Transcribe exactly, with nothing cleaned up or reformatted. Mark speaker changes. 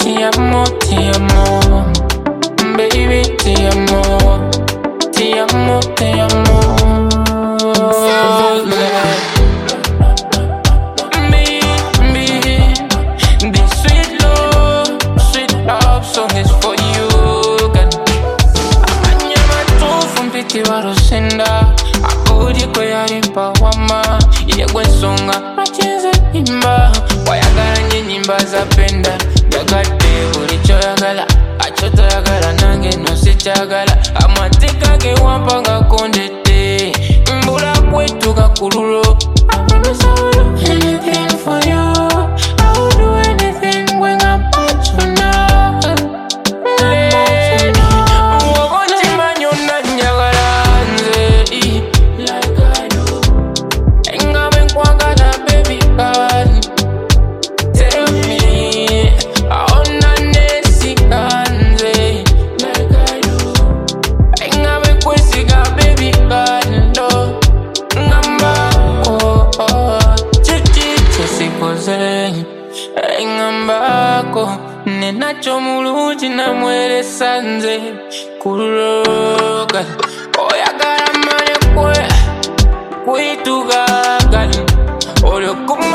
Speaker 1: Ti amo, ti amo, baby, ti amo, ti amo, ti amo. Me, me, this sweet love, sweet love song is for you, girl. Amanyama tu fumpiti warosenda, akudi kwe yarimpa wama, yegwe songa, machenze imba, wayagala nye nyimba za penda. Yagate bulicho yagala, achoto yagala nange no sichagala. Amatika ge wampanga kondete, mbula kwetu kakululo. I promise I will do anything for you. I will do anything when I'm about you now. Lady, wabonchi manyona nyagala nze, like I do. Engabe nkwagala baby girl. Tell me. Engambako nenacho mulungi namwere sanze kuloga oyagala mane kwe kwitugagali olyo